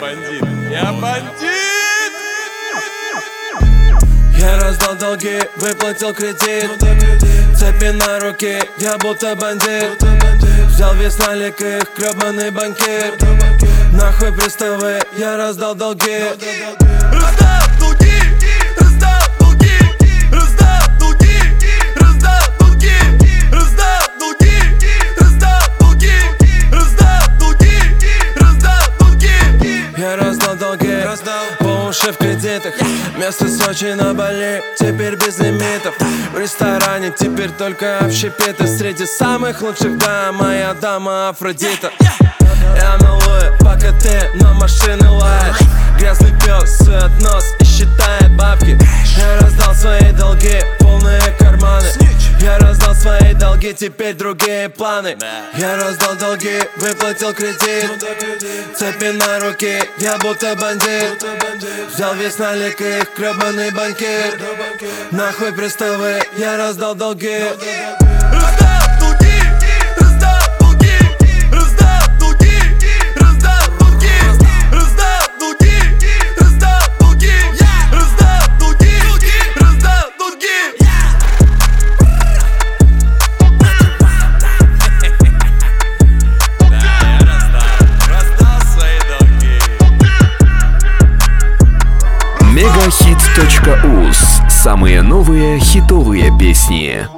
бандит, я бандит. Я раздал долги, выплатил кредит. Цепи на руке, я будто бандит. Взял весь налик, их гребаный банкир. Нахуй приставы, я раздал долги. Раздал долги, раздал долги, раздал долги, раздал долги, раздал долги, раздал долги, раздал долги, раздал долги. Я раздал долги, по уши в кредитах. Место Сочи на Бали, теперь без лимитов. В ресторане теперь только общепиты. Среди самых лучших, да, моя дама Афродита. Я малую, пока ты на машины лаешь. Грязный пес сует нос и считает бабки. Я раздал свои долги, полные карманы. Я раздал свои долги, теперь другие планы. Я раздал долги, выплатил кредит. Цепи на руки, я будто бандит. Взял весь налик, их гребаный банкир. Нахуй приставы, я раздал долги. Раздал долги, раздал долги, раздал долги, раздал долги, раздал долги, раздал долги, раздал долги, раздал долги. Да, я раздал свои долги. Мегахит.уз. Самые новые хитовые песни.